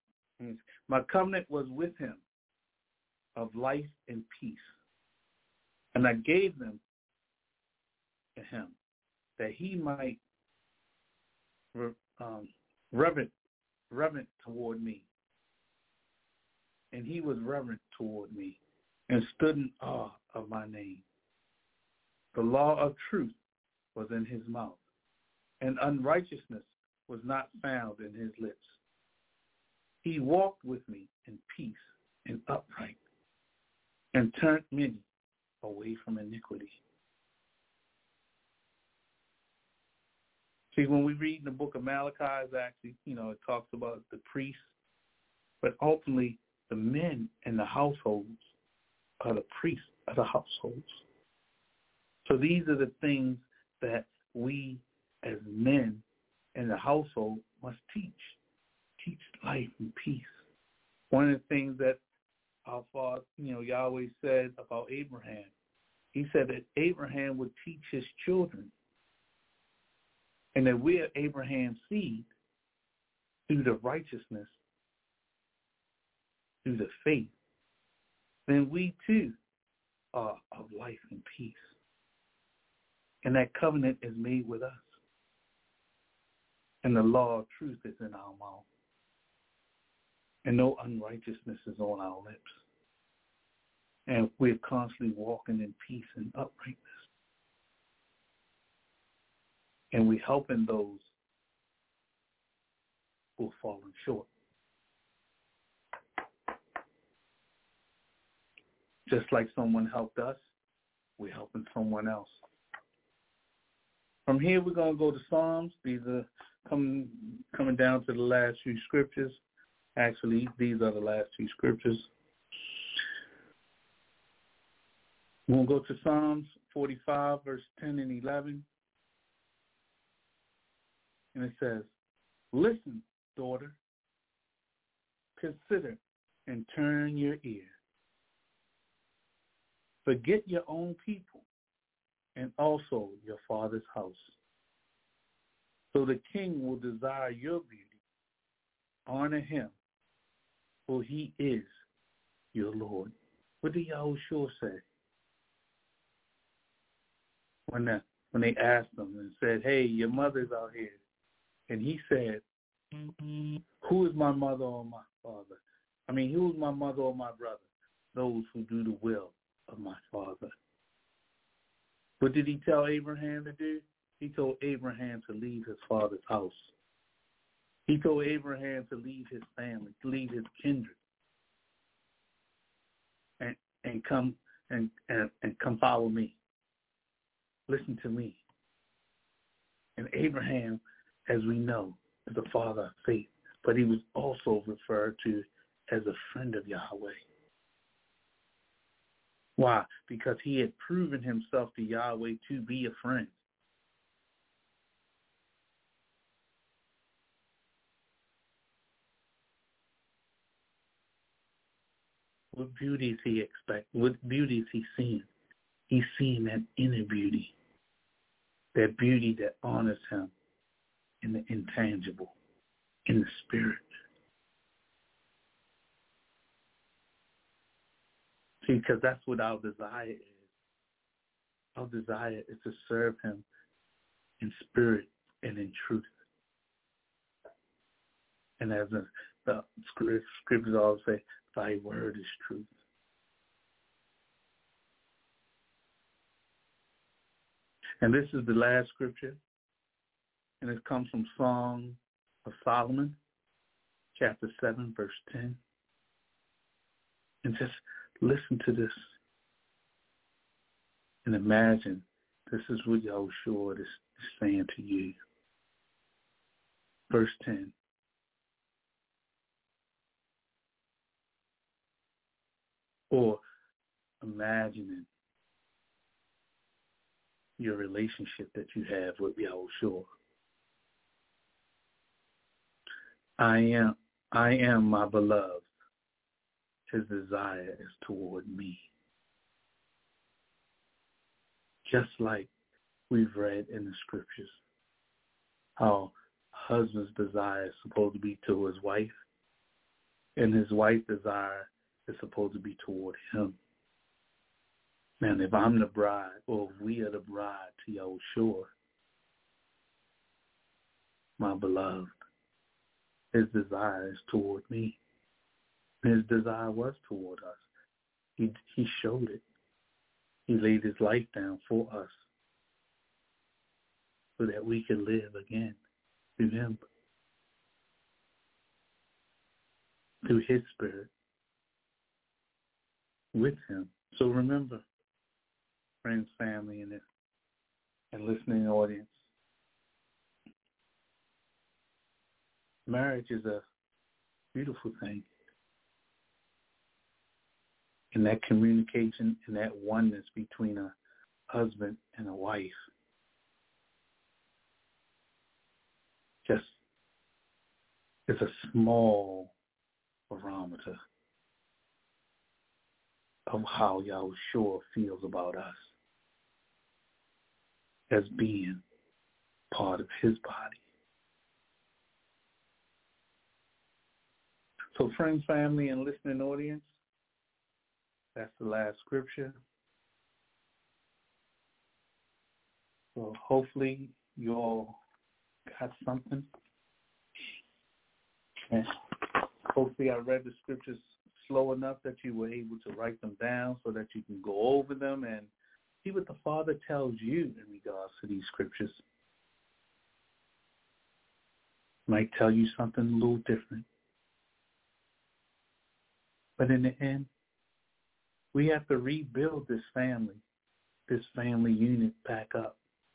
him of life and peace. And I gave them to him that he might reverent toward me. And he was reverent toward me and stood in awe of my name. The law of truth was in his mouth, and unrighteousness was not found in his lips. He walked with me in peace and upright, and turned many away from iniquity. See, when we read in the book of Malachi, it's actually, it talks about the priests, but ultimately the men in the households are the priests of the households. So these are the things that we as men in the household must teach. Teach life and peace. One of the things that our father, Yahweh said about Abraham, he said that Abraham would teach his children, and that we are Abraham's seed through the righteousness, through the faith. Then we too are of life and peace. And that covenant is made with us. And the law of truth is in our mouth. And no unrighteousness is on our lips. And we're constantly walking in peace and uprightness. And we're helping those who have fallen short. Just like someone helped us, we're helping someone else. From here, we're going to go to Psalms. These are coming down to the last few scriptures. Actually, these are the last two scriptures. We'll go to Psalms 45, verse 10 and 11. And it says, Listen, daughter, consider and turn your ear. Forget your own people and also your father's house. So the king will desire your beauty. Honor him, for he is your Lord. What did Yahushua say? When they asked him and said, hey, your mother's out here. And he said, who is my mother or my father? Who is my mother or my brother? Those who do the will of my father. What did he tell Abraham to do? He told Abraham to leave his father's house. He told Abraham to leave his family, to leave his kindred, and come follow me. Listen to me. And Abraham, as we know, is the father of faith, but he was also referred to as a friend of Yahweh. Why? Because he had proven himself to Yahweh to be a friend. What beauty is he expecting? What beauty is he seeing? He's seeing that inner beauty, that beauty that honors him in the intangible, in the spirit. See, because that's what our desire is. Our desire is to serve him in spirit and in truth. And as the scriptures always say, thy word is truth. And this is the last scripture, and it comes from Song of Solomon, chapter 7, verse 10. And just listen to this and imagine this is what Yahushua is saying to you. Verse 10. Or imagining your relationship that you have with Yahushua. I am my beloved. His desire is toward me. Just like we've read in the scriptures, how a husband's desire is supposed to be to his wife, and his wife's desire is supposed to be toward him. Man, if I'm the bride, or if we are the bride to Yahushua, my beloved, his desire is toward me. His desire was toward us. He showed it. He laid his life down for us so that we could live again through him, through his spirit, with him. So remember, friends, family, and listening audience, marriage is a beautiful thing. And that communication and that oneness between a husband and a wife just is a small barometer of how Yahushua feels about us as being part of his body. So friends, family, and listening audience, that's the last scripture. So hopefully you all got something. And hopefully I read the scriptures slow enough that you were able to write them down so that you can go over them and see what the Father tells you in regards to these scriptures. Might tell you something a little different. But in the end, we have to rebuild this family unit back up.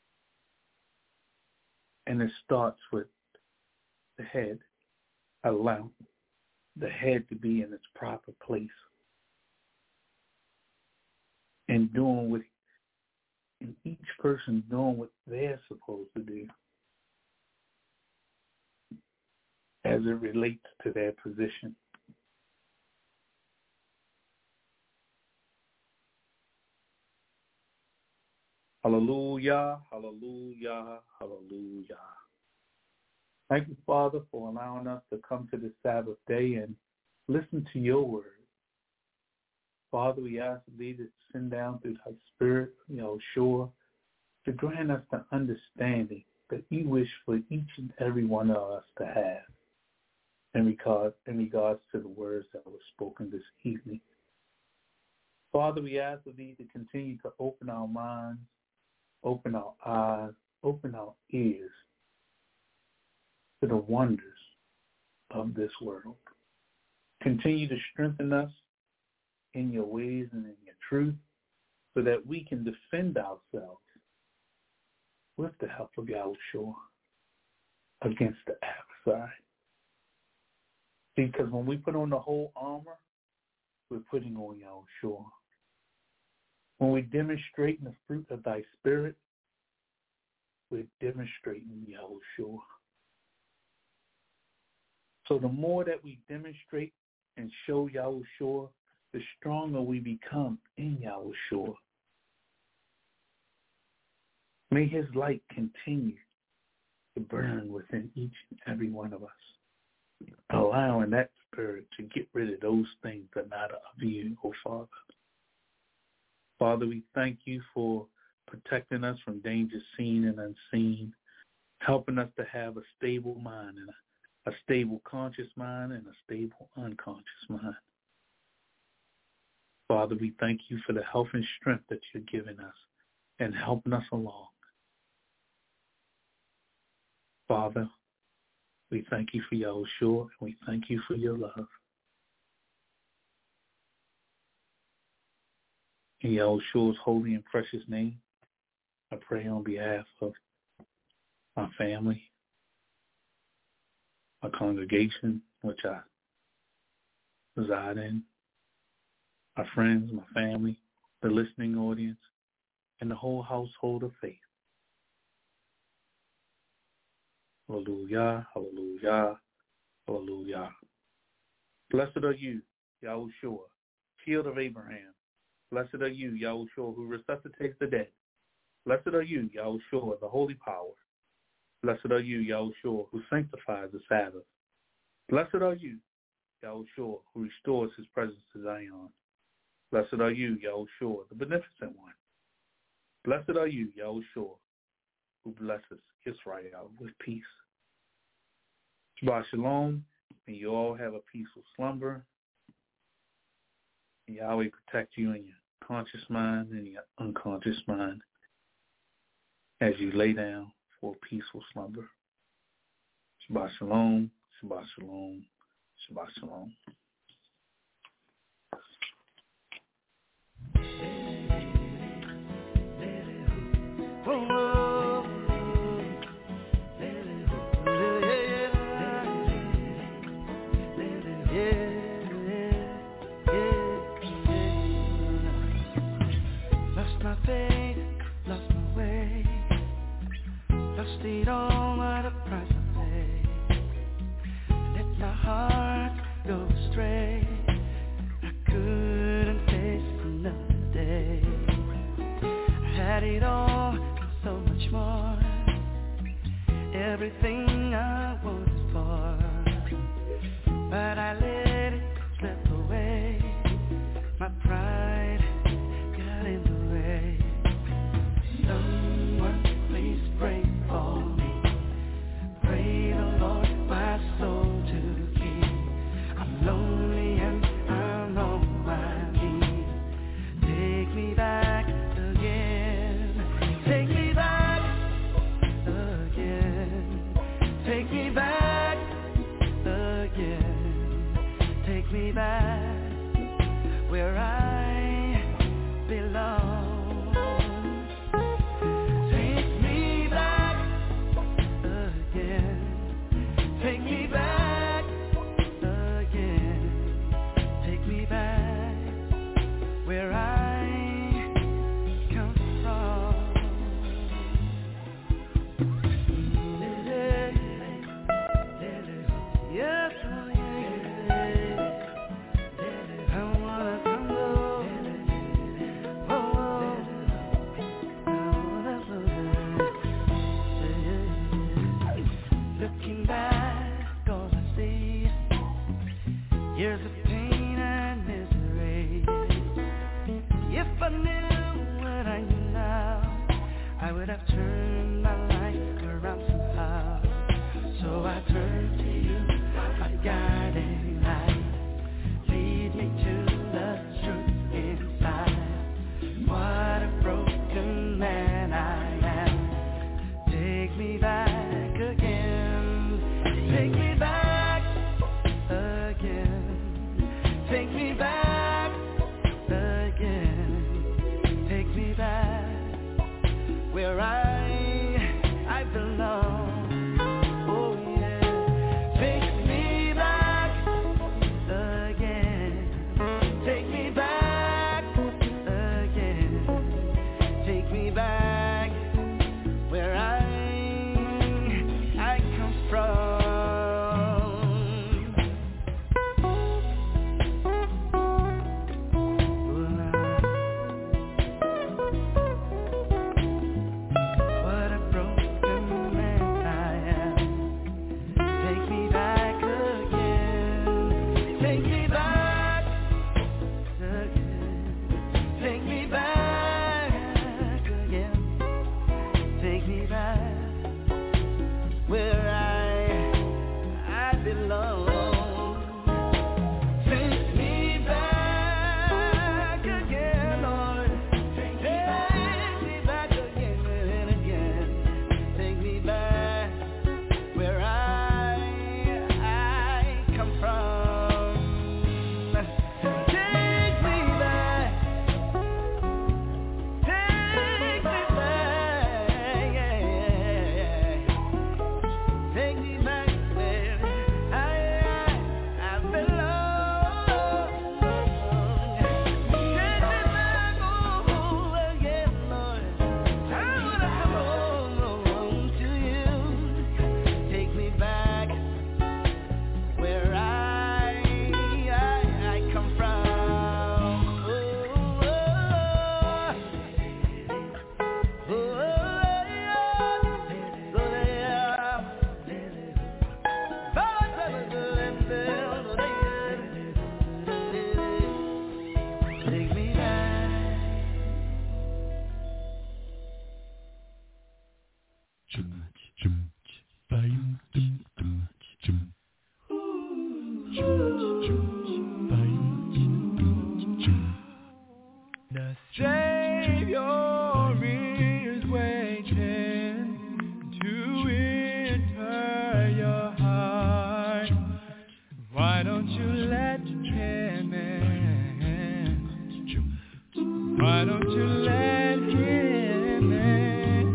And it starts with the head. Allow the head to be in its proper place. And each person doing what they're supposed to do as it relates to their position. Hallelujah, hallelujah, hallelujah. Thank you, Father, for allowing us to come to this Sabbath day and listen to your word. Father, we ask thee to send down through thy spirit, Yahushua, to grant us the understanding that you wish for each and every one of us to have in regards to the words that were spoken this evening. Father, we ask of thee to continue to open our minds, open our eyes, open our ears to the wonders of this world. Continue to strengthen us in your ways and in your truth so that we can defend ourselves with the help of Yahushua against the adversary. Because when we put on the whole armor, we're putting on Yahushua. When we demonstrate the fruit of thy spirit, we're demonstrating Yahushua. So the more that we demonstrate and show Yahushua, the stronger we become in Yahushua. May his light continue to burn within each and every one of us, allowing that spirit to get rid of those things that are not of you, O Father. Father, we thank you for protecting us from dangers seen and unseen, helping us to have a stable mind and a stable conscious mind and a stable unconscious mind. Father, we thank you for the health and strength that you're giving us and helping us along. Father, we thank you for Yahushua, and we thank you for your love. In Yahushua's holy and precious name, I pray on behalf of my family, my congregation, which I reside in, my friends, my family, the listening audience, and the whole household of faith. Hallelujah, hallelujah, hallelujah. Blessed are you, Yahushua, shield of Abraham. Blessed are you, Yahushua, who resuscitates the dead. Blessed are you, Yahushua, the holy power. Blessed are you, Yahushua, who sanctifies the Sabbath. Blessed are you, Yahushua, who restores his presence to Zion. Blessed are you, Yahushua, the beneficent one. Blessed are you, Yahushua, who blesses Israel with peace. Shabbat Shalom, and you all have a peaceful slumber. And Yahweh protect you in your conscious mind and your unconscious mind as you lay down for a peaceful slumber. Shabbat Shalom, Shabbat Shalom, Shabbat Shalom. It all at a price I pay. Let my heart go astray. I couldn't face another day. I had it all and so much more. Everything I wanted for, but I let it slip away. My pride got in the way. Someone please pray for me. Pray the Lord my soul to keep. I'm lonely and I'm on my knees. Take me back again. Take me back again. Take me back again. Take me back where I belong. Take me back again. Take me back where I come from. Yes, oh yeah. I wanna come home. Oh, I wanna go. Looking back, all I see years of pain and misery. If I knew what I knew now, I would have turned my life around somehow. So I turn to you, my guiding light. Lead me to the truth inside. What a broken man I am. Take me back again. Take me back again. Take me back again. Take me back where I come from. Take me back. Take me back. Take me back where I belong. Take me back again, Lord. I wanna come home to you. Take me back where I come from. Take me back. The Savior is waiting to enter your heart. Why don't you let him in? Why don't you let him in?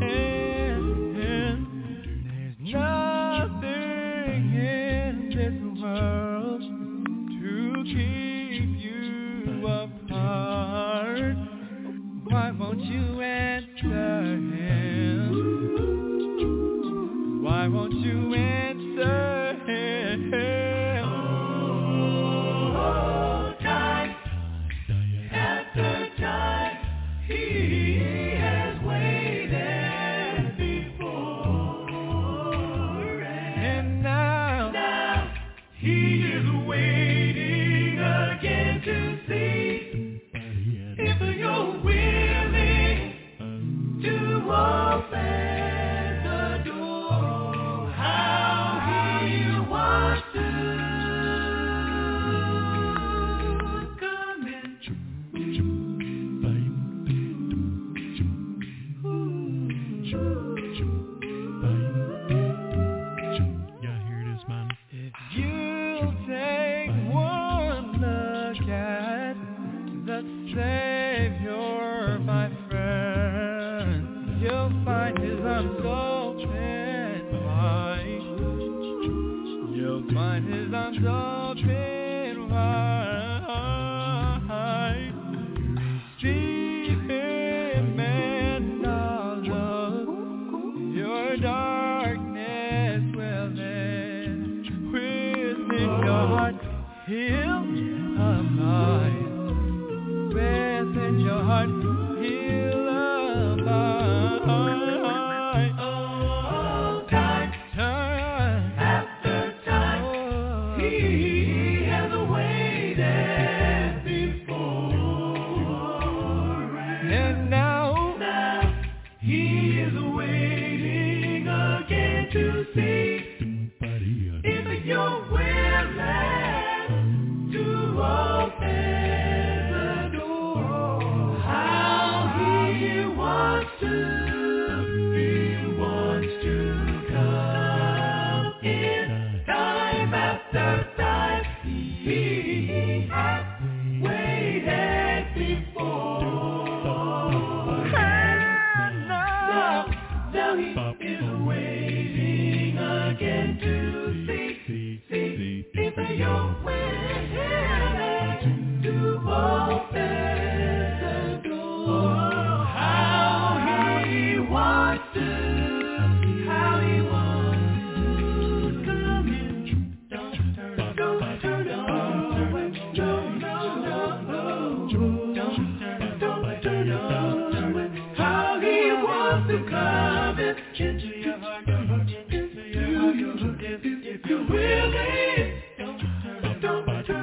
There's nothing in this world to keep you apart. Why won't you answer him? Why won't you answer him? Oh, time after time, he has waited before, and now he is waiting again to see if you're willing to open the door. How he wants to come in. Y'all hear this, man? If you take one look at the Savior, my friend, you'll find his arms open wide. You'll find his arms open wide. Receive him and all of your darkness will end. Within your heart, he'll abide. Within your heart, he'll abide. Oh, time after time, he has waited before, and now he is waiting again to see if you're willing to open the door. How he wants to come in time after time. He has waited before, and now he is waiting again to see if you're willing to open the door. How he wants to come in. Don't turn away. Don't turn away. How he wants to come into your heart, if you're willing. Don't turn